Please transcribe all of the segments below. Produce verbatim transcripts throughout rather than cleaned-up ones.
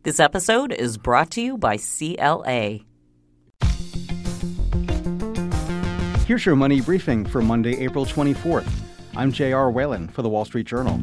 This episode is brought to you by C L A. Here's your money briefing for Monday, April twenty-fourth. I'm J R. Whalen for The Wall Street Journal.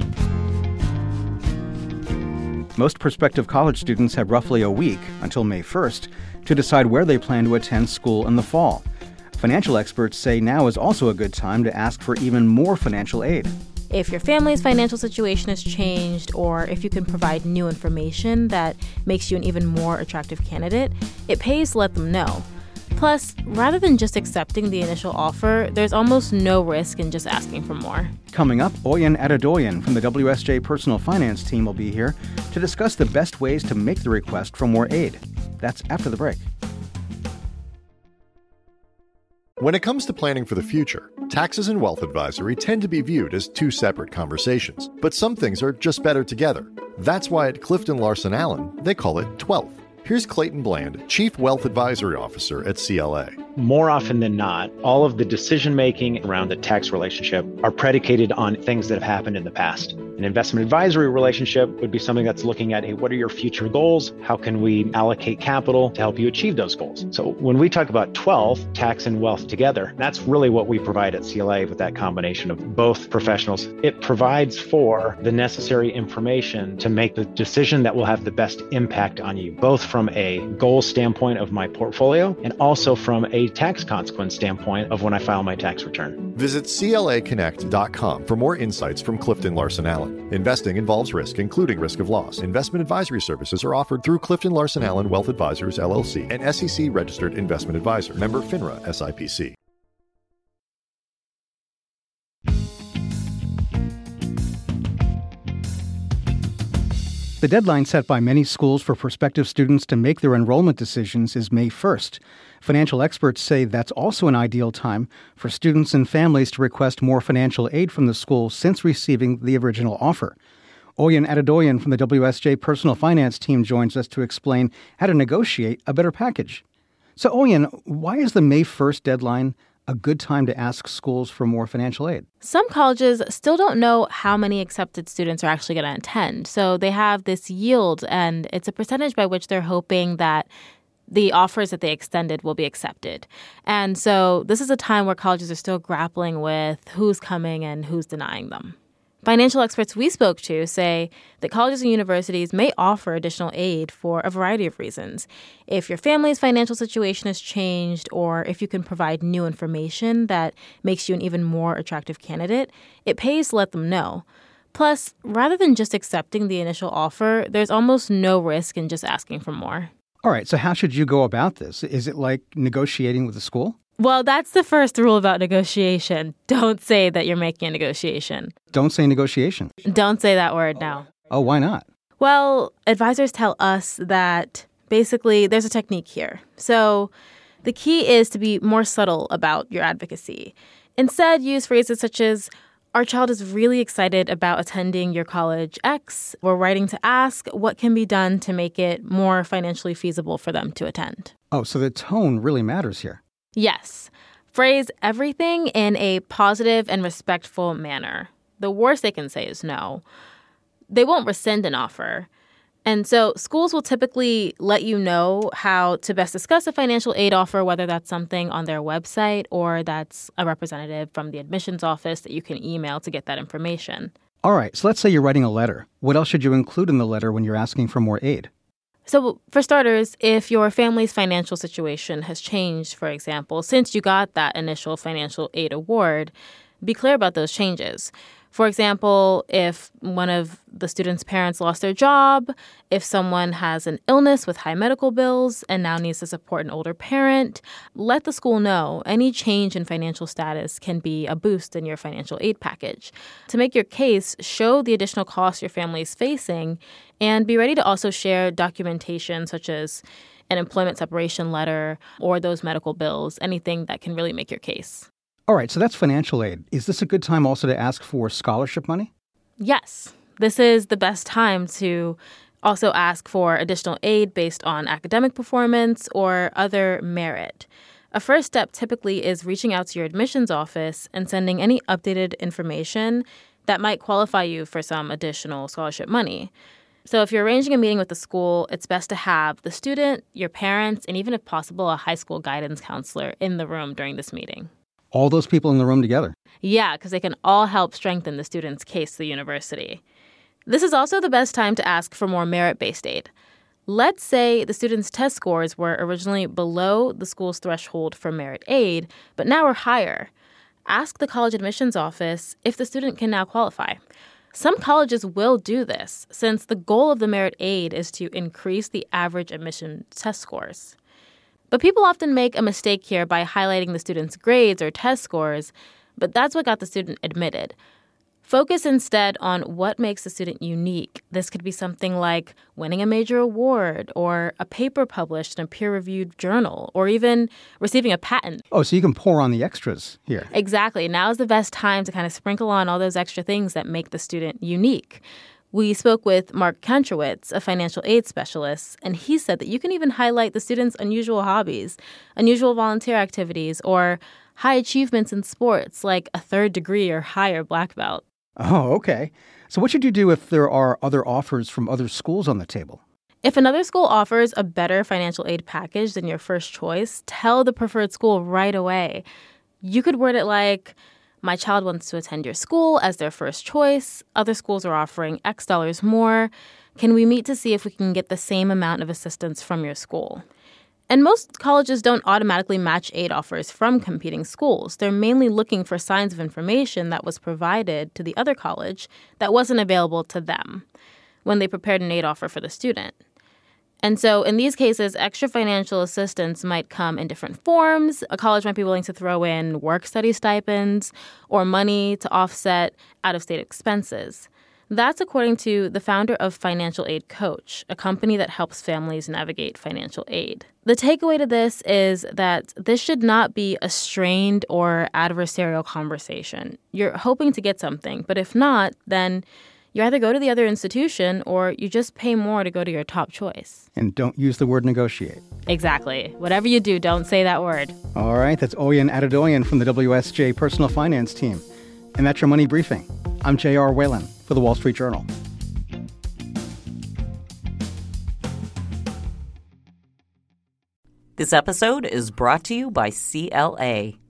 Most prospective college students have roughly a week, until May first, to decide where they plan to attend school in the fall. Financial experts say now is also a good time to ask for even more financial aid. If your family's financial situation has changed, or if you can provide new information that makes you an even more attractive candidate, it pays to let them know. Plus, rather than just accepting the initial offer, there's almost no risk in just asking for more. Coming up, Oyen Adedoyin from the W S J Personal Finance team will be here to discuss the best ways to make the request for more aid. That's after the break. When it comes to planning for the future, taxes and wealth advisory tend to be viewed as two separate conversations, but some things are just better together. That's why at Clifton Larson Allen, they call it twelfth. Here's Clayton Bland, Chief Wealth Advisory Officer at C L A. More often than not, all of the decision-making around the tax relationship are predicated on things that have happened in the past. An investment advisory relationship would be something that's looking at, hey, what are your future goals? How can we allocate capital to help you achieve those goals? So when we talk about twelve, tax and wealth together, that's really what we provide at C L A with that combination of both professionals. It provides for the necessary information to make the decision that will have the best impact on you, both from a goal standpoint of my portfolio and also from a tax consequence standpoint of when I file my tax return. Visit C L A connect dot com for more insights from Clifton Larson Allen. Investing involves risk, including risk of loss. Investment advisory services are offered through Clifton Larson Allen Wealth Advisors, L L C, an S E C-registered investment advisor. Member FINRA S I P C. The deadline set by many schools for prospective students to make their enrollment decisions is May first. Financial experts say that's also an ideal time for students and families to request more financial aid from the school since receiving the original offer. Oyen Adedoyin from the W S J Personal Finance team joins us to explain how to negotiate a better package. So, Oyen, why is the May first deadline a good time to ask schools for more financial aid? Some colleges still don't know how many accepted students are actually going to attend. So they have this yield, and it's a percentage by which they're hoping that the offers that they extended will be accepted. And so this is a time where colleges are still grappling with who's coming and who's denying them. Financial experts we spoke to say that colleges and universities may offer additional aid for a variety of reasons. If your family's financial situation has changed, or if you can provide new information that makes you an even more attractive candidate, it pays to let them know. Plus, rather than just accepting the initial offer, there's almost no risk in just asking for more. All right, so how should you go about this? Is it like negotiating with the school? Well, that's the first rule about negotiation. Don't say that you're making a negotiation. Don't say negotiation. Don't say that word now. Oh, why not? Well, advisors tell us that basically there's a technique here. So the key is to be more subtle about your advocacy. Instead, use phrases such as, our child is really excited about attending your college X. We're writing to ask what can be done to make it more financially feasible for them to attend. Oh, so the tone really matters here. Yes. Phrase everything in a positive and respectful manner. The worst they can say is no. They won't rescind an offer. And so schools will typically let you know how to best discuss a financial aid offer, whether that's something on their website or that's a representative from the admissions office that you can email to get that information. All right, so let's say you're writing a letter. What else should you include in the letter when you're asking for more aid? So for starters, if your family's financial situation has changed, for example, since you got that initial financial aid award, be clear about those changes. For example, if one of the student's parents lost their job, if someone has an illness with high medical bills and now needs to support an older parent, let the school know any change in financial status can be a boost in your financial aid package. To make your case, show the additional costs your family is facing and be ready to also share documentation such as an employment separation letter or those medical bills, anything that can really make your case. All right, so that's financial aid. Is this a good time also to ask for scholarship money? Yes. This is the best time to also ask for additional aid based on academic performance or other merit. A first step typically is reaching out to your admissions office and sending any updated information that might qualify you for some additional scholarship money. So if you're arranging a meeting with the school, it's best to have the student, your parents, and even if possible, a high school guidance counselor in the room during this meeting. All those people in the room together? Yeah, because they can all help strengthen the student's case to the university. This is also the best time to ask for more merit-based aid. Let's say the student's test scores were originally below the school's threshold for merit aid, but now are higher. Ask the college admissions office if the student can now qualify. Some colleges will do this, since the goal of the merit aid is to increase the average admission test scores. But people often make a mistake here by highlighting the student's grades or test scores, but that's what got the student admitted. Focus instead on what makes the student unique. This could be something like winning a major award or a paper published in a peer-reviewed journal or even receiving a patent. Oh, so you can pour on the extras here. Exactly. Now is the best time to kind of sprinkle on all those extra things that make the student unique. We spoke with Mark Kantrowitz, a financial aid specialist, and he said that you can even highlight the student's unusual hobbies, unusual volunteer activities, or high achievements in sports like a third degree or higher black belt. Oh, okay. So what should you do if there are other offers from other schools on the table? If another school offers a better financial aid package than your first choice, tell the preferred school right away. You could word it like, my child wants to attend your school as their first choice. Other schools are offering X dollars more. Can we meet to see if we can get the same amount of assistance from your school? And most colleges don't automatically match aid offers from competing schools. They're mainly looking for signs of information that was provided to the other college that wasn't available to them when they prepared an aid offer for the student. And so in these cases, extra financial assistance might come in different forms. A college might be willing to throw in work-study stipends or money to offset out-of-state expenses. That's according to the founder of Financial Aid Coach, a company that helps families navigate financial aid. The takeaway to this is that this should not be a strained or adversarial conversation. You're hoping to get something, but if not, then you either go to the other institution or you just pay more to go to your top choice. And don't use the word negotiate. Exactly. Whatever you do, don't say that word. All right, that's Oyen Adedoyan from the W S J Personal Finance Team. And that's your Money Briefing. I'm J R. Whalen for The Wall Street Journal. This episode is brought to you by C L A.